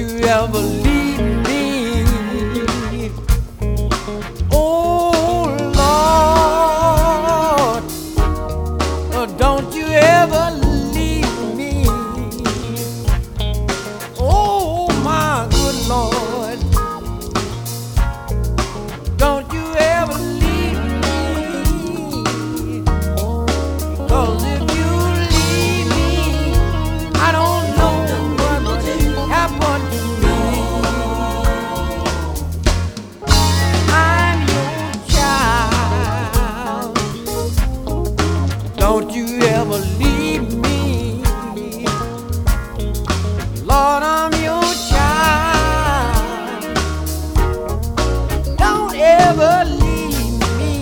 you ever leave me. Oh Lord, don't you ever leave me. Oh my good Lord, don't you ever leave me. 'Cause if you leave me, I don't know what would happen to me. I'm your child. Don't you ever leave me. Lord, I'm your child. Don't ever leave me.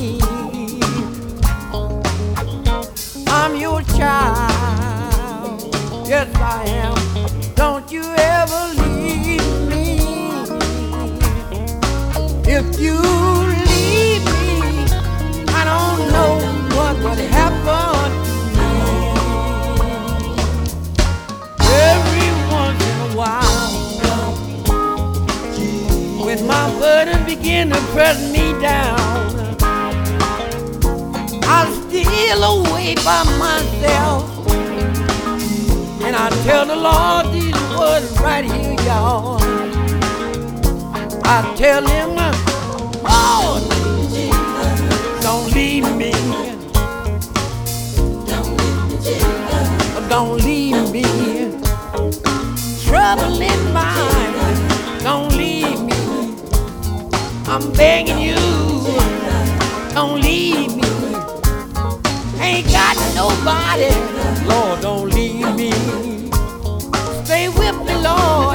I'm your child. Yes, I am. Don't you ever leave me. If you leave me, I don't know what would happen to me. Every once in a while, when my burden begin to press me down, I steal away by myself, and I tell the Lord these words right here, y'all. I tell him, Lord, don't leave me. Don't leave me. Trouble in mind, don't leave me. I'm begging you, don't leave me. Ain't got nobody, Lord, don't leave me. Stay with me, Lord.